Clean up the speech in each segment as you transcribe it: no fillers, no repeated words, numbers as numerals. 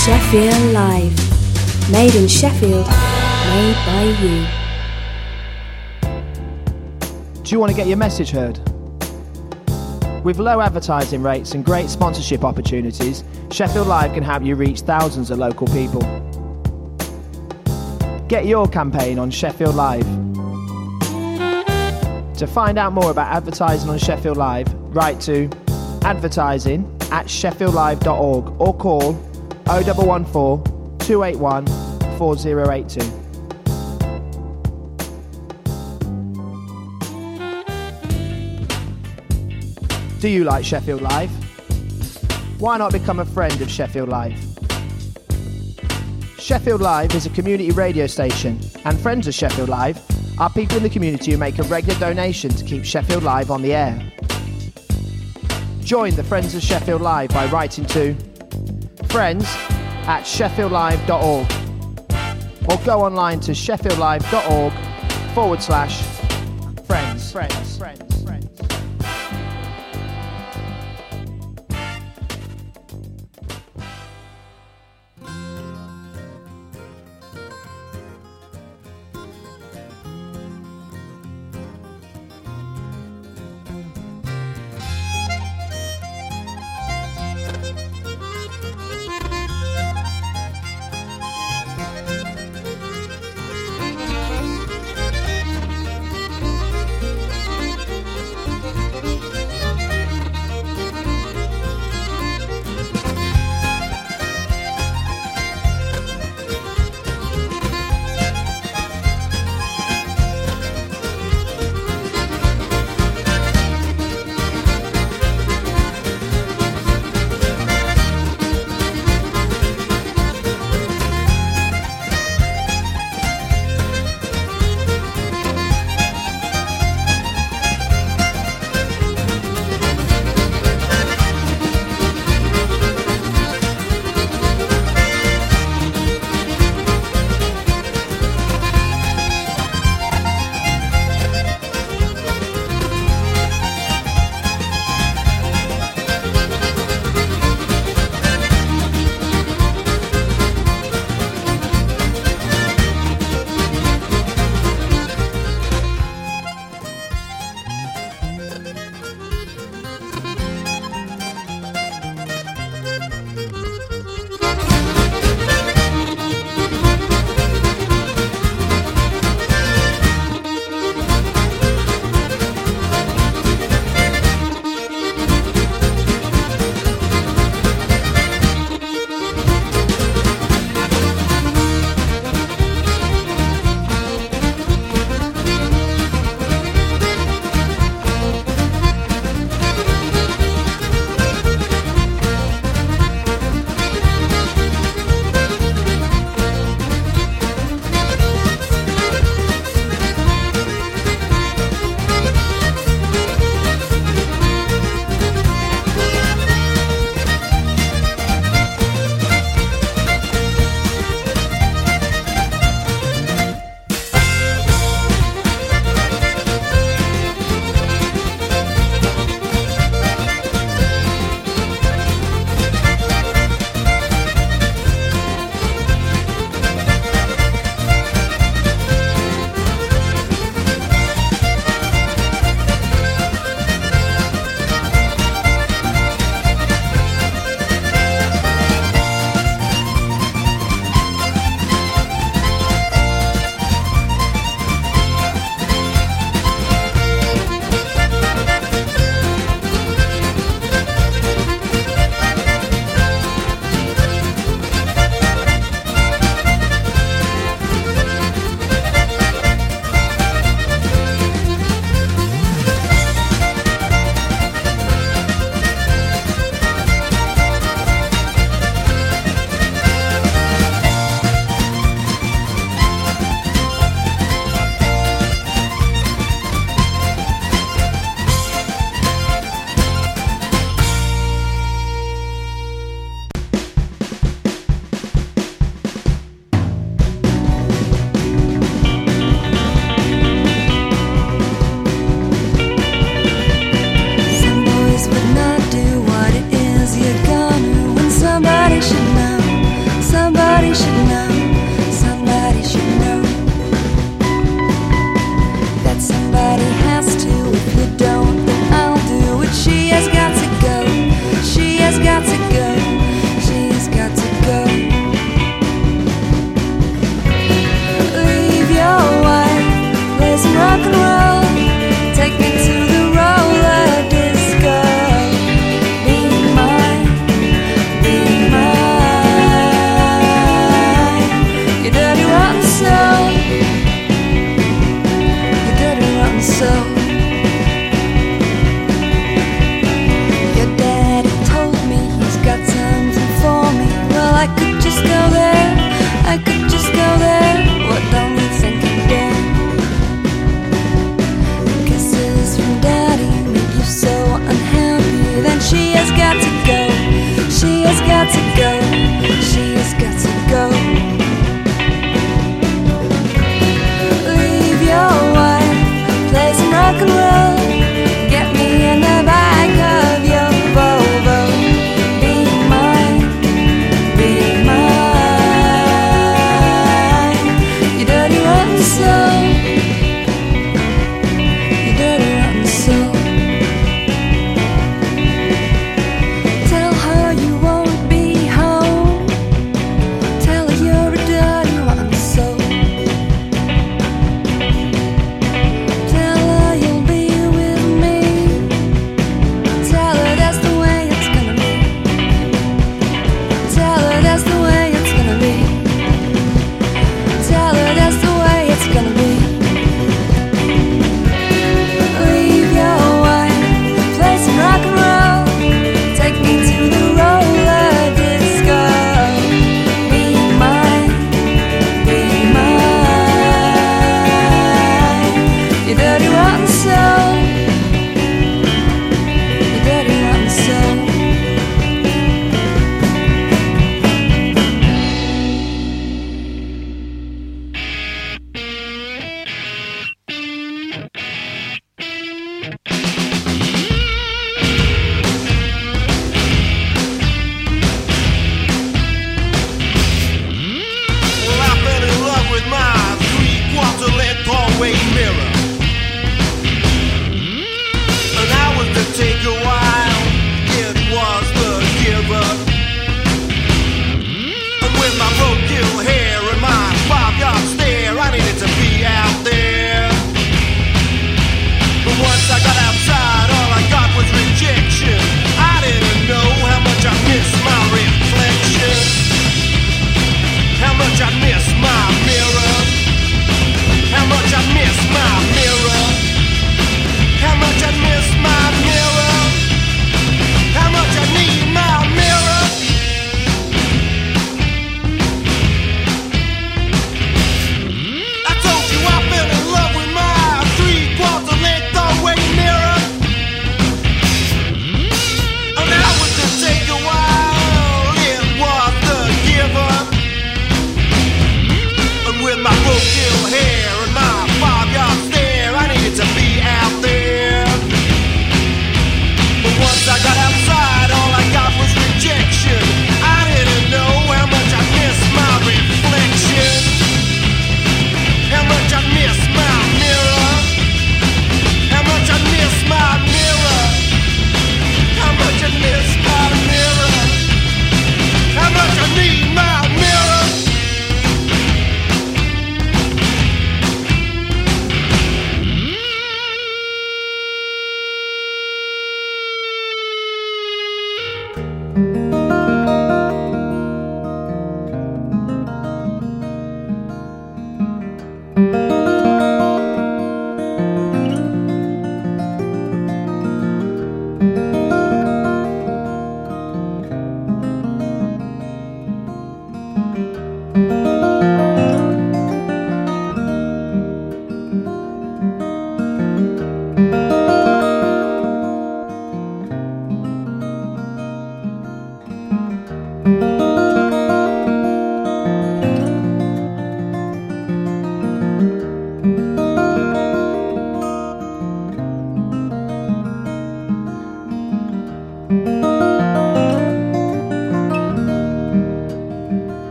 Sheffield Live. Made in Sheffield, made by you. Do you want to get your message heard? With low advertising rates and great sponsorship opportunities, Sheffield Live can help you reach thousands of local people. Get your campaign on Sheffield Live. To find out more about advertising on Sheffield Live, write to advertising@sheffieldlive.org or call 0114 281 4082. Do you like Sheffield Live? Why not become a friend of Sheffield Live? Sheffield Live is a community radio station, and friends of Sheffield Live are people in the community who make a regular donation to keep Sheffield Live on the air. Join the Friends of Sheffield Live by writing to friends@sheffieldlive.org or go online to sheffieldlive.org/friends.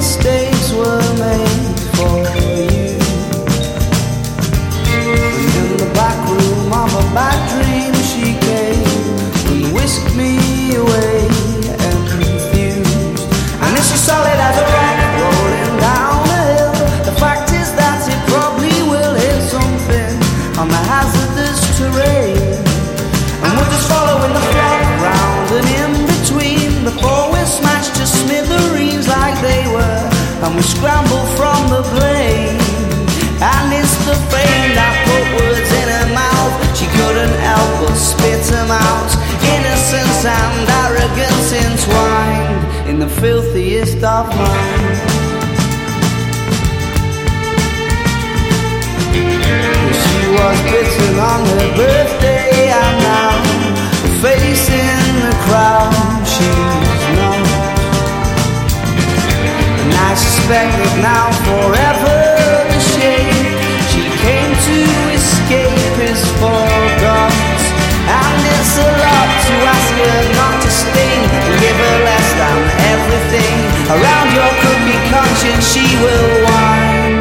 mistakes were made for you. And in the back room of a bad dream she came and whisked me away and confused. And if she's solid as a rock rolling down a hill, the fact is that it probably will hit something on the hazardous terrain. And we're just following the flock round and in between before we're smashed to smithereens like they were, and we scramble from the blame. And it's the fame that put words in her mouth. She couldn't help but spit them out. Innocence and arrogance entwined in the filthiest of minds. She was bitten on her birthday, and now the face in the crowd she's not. And I suspect that now forever the shame she came to escape is forgot. And it's a lot to ask her not to sting and give her less than everything. Around your crooked conscience she will whine.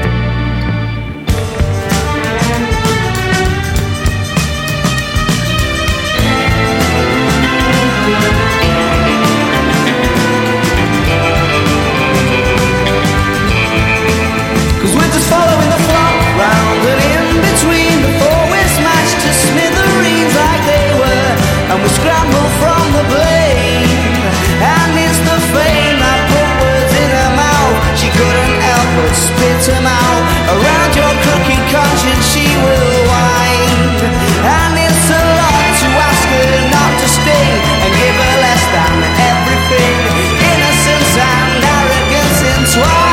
Following the flock round and in between before we're smashed to smithereens like they were, and we scramble from the blame. And it's the fame that put words in her mouth. She couldn't help but spit them out. Around your crooked conscience she will whine. And it's a lot to ask her not to sting and give her less than everything. Innocence and arrogance entwined.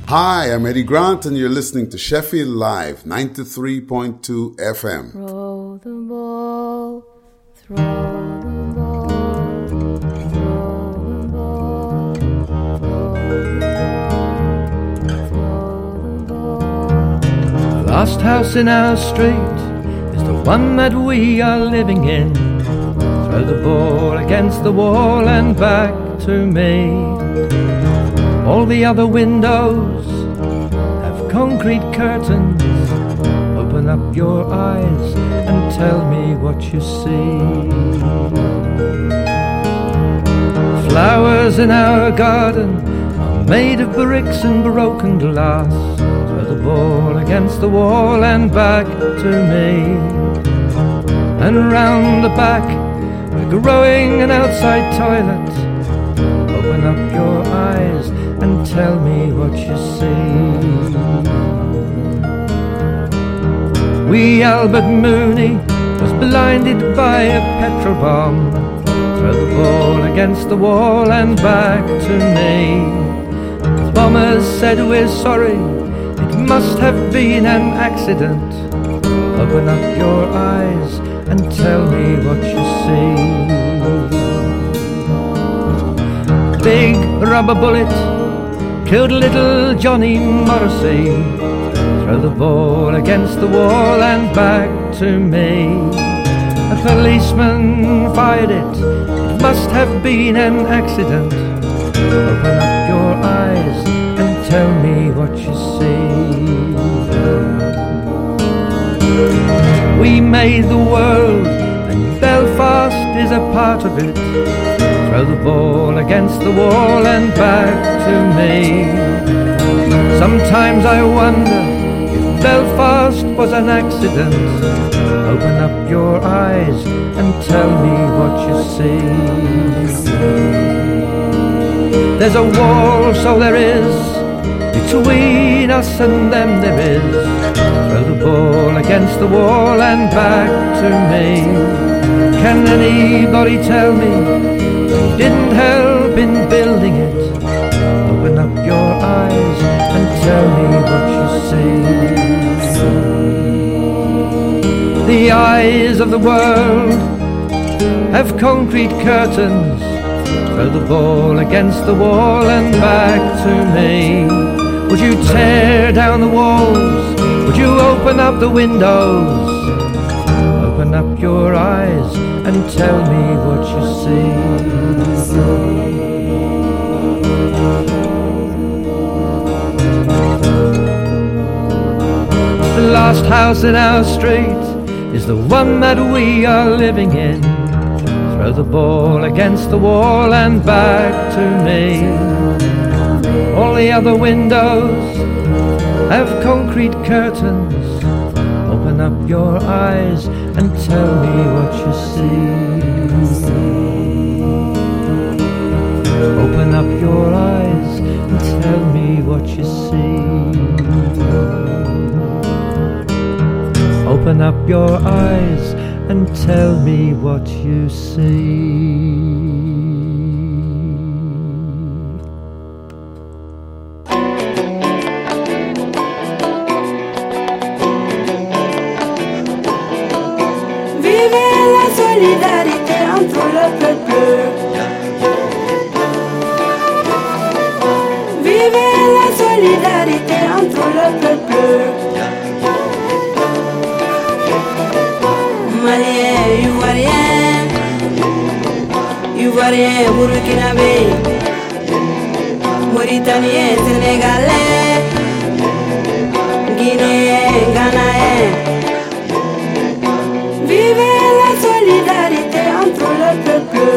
Hi, I'm Eddie Grant, and you're listening to Sheffield Live, 93.2 FM. Throw the ball, throw the ball, throw the ball, throw the ball. The last house in our street is the one that we are living in. Throw the ball against the wall and back to me. All the other windows have concrete curtains. Open up your eyes and tell me what you see. Flowers in our garden are made of bricks and broken glass. Throw the ball against the wall and back to me. And round the back we're growing an outside toilet. Open up your eyes and tell me what you see. Wee Albert Mooney was blinded by a petrol bomb. Throw the ball against the wall and back to me. The bombers said we're sorry, it must have been an accident. Open up your eyes and tell me what you see. Big rubber bullet killed little Johnny Morrissey. Throw the ball against the wall and back to me. A policeman fired it, it must have been an accident. Open up your eyes and tell me what you see. We made the world and Belfast is a part of it. Throw the ball against the wall and back to me. Sometimes I wonder if Belfast was an accident. Open up your eyes and tell me what you see. There's a wall, so there is, between us and them there is. Throw the ball against the wall and back to me. Can anybody tell me you didn't help in building it? Open up your eyes and tell me what you see. The eyes of the world have concrete curtains. Throw the ball against the wall and back to me. Would you tear down the walls? Would you open up the windows? Open up your eyes and tell me what you see. The last house in our street is the one that we are living in. Throw the ball against the wall and back to me. All the other windows have concrete curtains. Open up your eyes and tell me what you see. Open up your eyes and tell me what you see. Open up your eyes and tell me what you see. Solidarité entre le peuple. Vive la solidarité entre le peuple. Malien, Ivoirien, Burkinabé, Mauritanien, Sénégalais, Guinéen, Ghanaien. Vive la solidarité entre le peuple.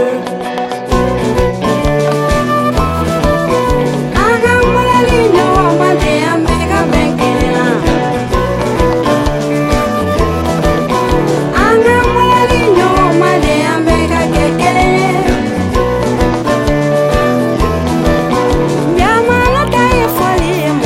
Yamala taye foli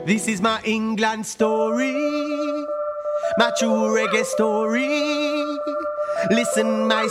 This is my England story, my true reggae story. Listen my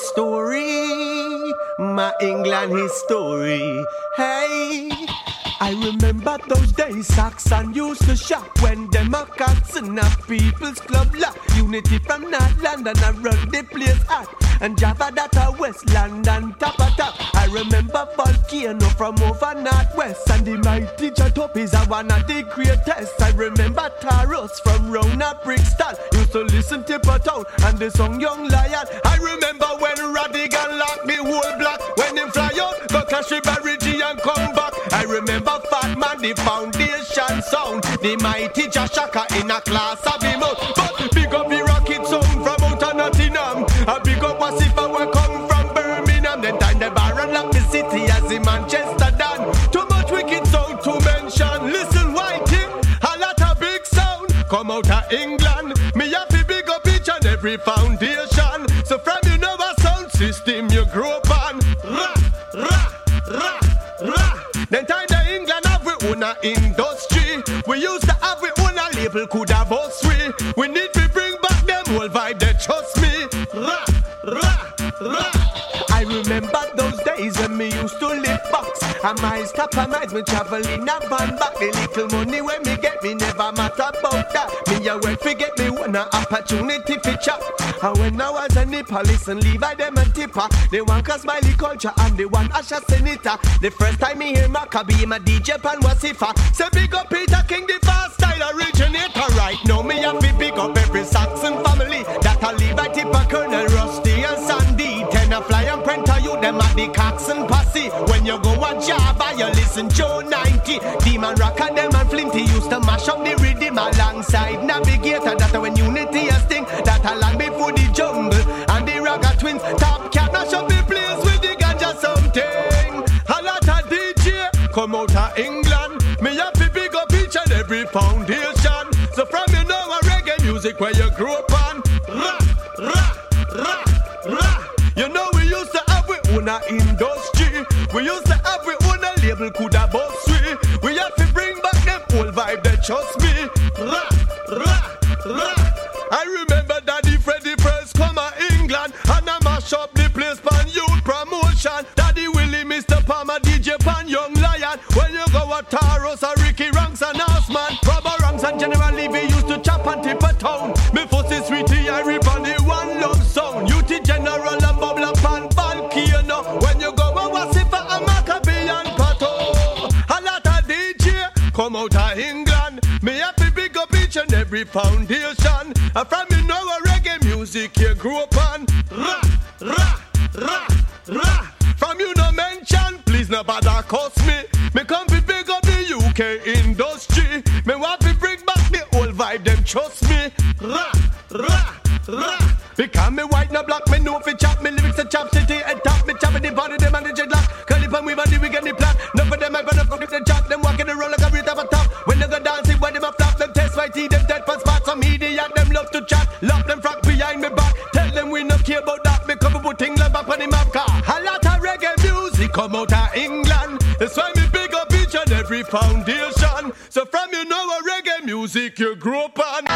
story, my England history. Hey, I remember those days Saxon used to shop when them a cats in a people's club lock. Unity from North London, I run the place hot. And Java that a West London top a top. I remember Volcano from over Northwest. And the mighty Chatop is a one of the greatest. I remember Taros from round a Brixton. Used to listen to Town and the song Young Lion. I remember when Radigan locked me whole block. When him fly out, go clash with Barry G and come back. I remember Fat Man, the foundation sound. The mighty Jashaka in a class of him out. But big up the rocket sound from out of Nottingham. A big up Wasifa we come from Birmingham. Then time the bar and lock the city as in Manchester done. Too much wicked sound to mention. Listen Whitey, a lot of big sound come out of England. Me have to big up each and every foundation. So from you know a sound system you grew up on. Ra, ra, ra, ra. Then time the England have we own a industry. We used to have we own a label could have us free. We need to bring back them whole vibe, they trust me. Ra, ra, ra. I remember those days when me used to live box. And my stop and miles me travel in a van back. The little money when me get me never matter about that. Me a wait forget me one a opportunity to chop. And when I was a Nepalese and Levi them a tipper, they want a smiley culture and they want Asha Senator. The first time me hear Maccabi, my DJ Pan Wasifa. Say big up Peter King, the fast style originator. Right now me have to big up every Saxon family. That a Levi Tipper, Colonel Rusty and Sandy. Ten a fly and Prenta you, them at the Coxon Posse. When you go a Java, you listen Joe 90. Demon Rock and them and Flinty used to mash up the rhythm alongside Navigator. That when Unity a sting, that a land before the jungle. And the Raga Twins, Top Cat, mash up the place with the ganja something. A lot of DJ come out of England. Me have to big up each and every foundation. So from you know a reggae music where you grew up on. Ra, ra, ra, ra. You know we used to have we own a industry. We used to have we own a label could have boss we have to bring back them old vibe, they trust me. Ra, ra, ra. I remember Daddy Freddy first come to England. And I mash up the place pan youth promotion. Daddy Willie, Mr. Palmer, DJ Pan Young Lion. When you go at Taros or Ricky Ranks and Osman, Robert Ranks and General Levy used to chop and tip a town. Me fussy sweetie, I rip on the one love sound. UT General and Bubble up and Volcano. When you go at Wasifa and Maccabi and Pato. A lot of DJ come out of England. Me have to big up each and every foundation. And from you know a reggae music you grew up on. Ra, ra, ra, ra. From you no mention, please no bother cost me. Me come to big up the UK industry. Me want to bring back the old vibe, them trust me. Ra, ra, ra. Because me white no black, me know fi chop. Me lyrics a chop city and top. Me chop the body, them and the dreadlock. Curly pan weave and the wig and the plot. None of them I better fuck with the chop. Them walking the roll like a real top of top. When they go dancing, when them a flap, them test my teeth, them dead pan spots. Some idiot, them love to chat. Love them frack behind me back. Tell them we no care about that. Me come put things like back on the map car. A lot of reggae music come out of England. That's why me big up each and every foundation. So from you know a reggae music you grew up on.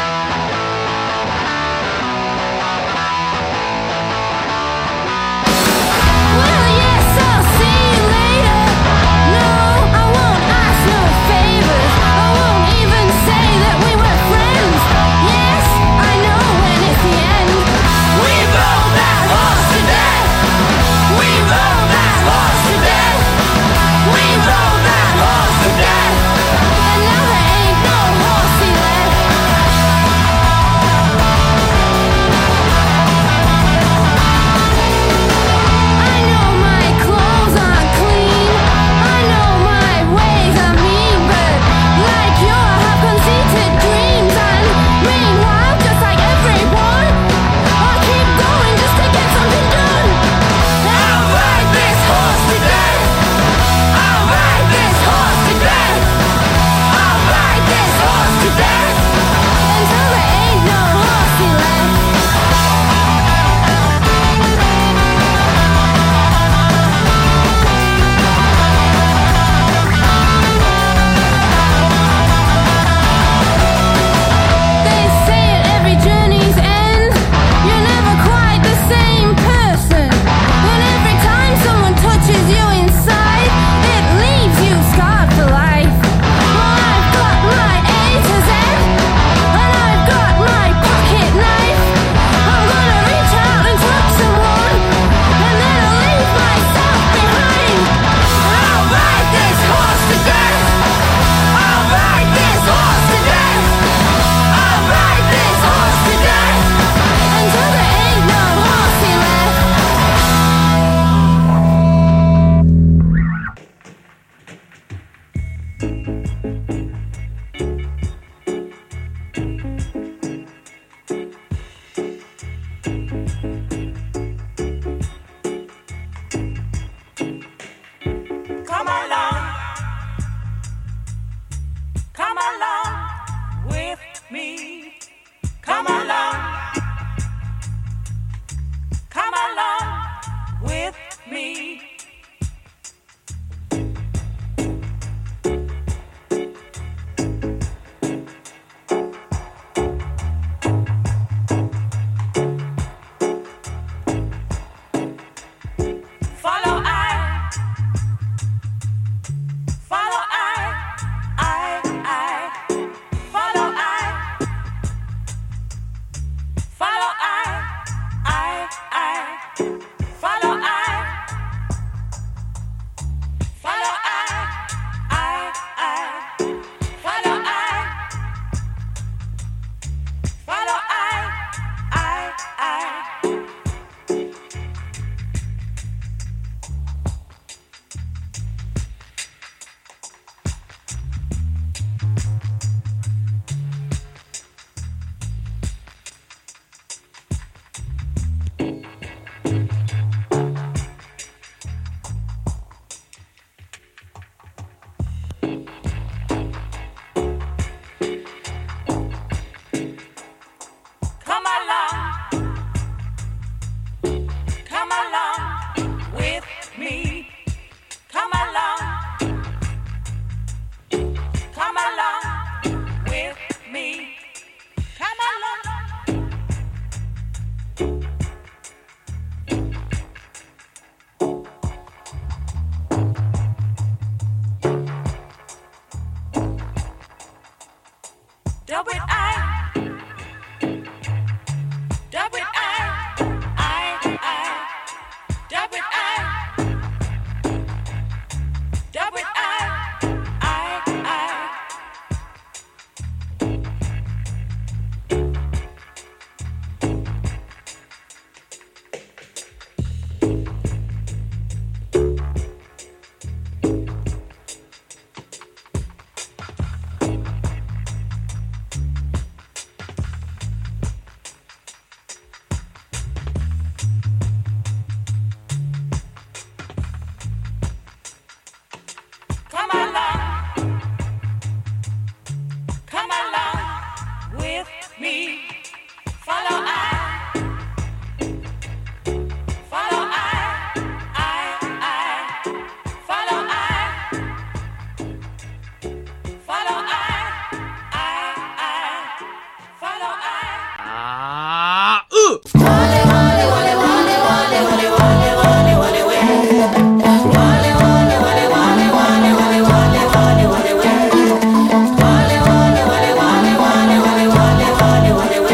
Wale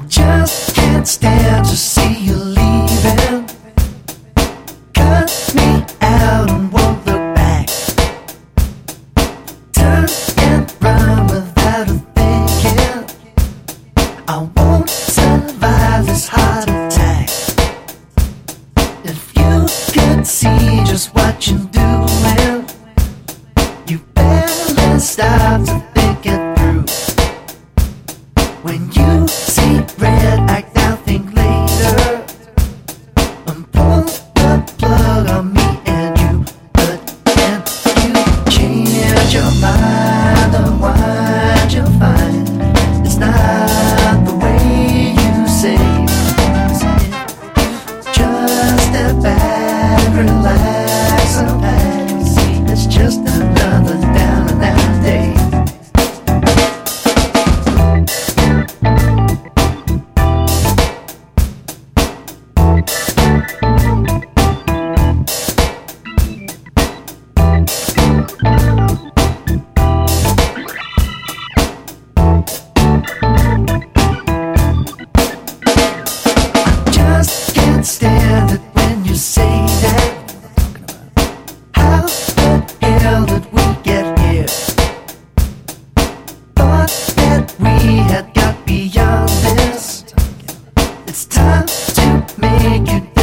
just can't stand to see you leaving. Cut me out and won't look back. Turn and run without a thinking. I won't survive this heart attack. If you could see just what you're doing, you barely stop to think it through. When you see red, act out, think later, and pull the plug on me and you. But can you change your mind and what you find? It's not the way you say. Just step back and relax and pass. It's just another down and out day. Just can't stand it when you say that. How the hell did we get here? Thought that we had got beyond this. It's time to make it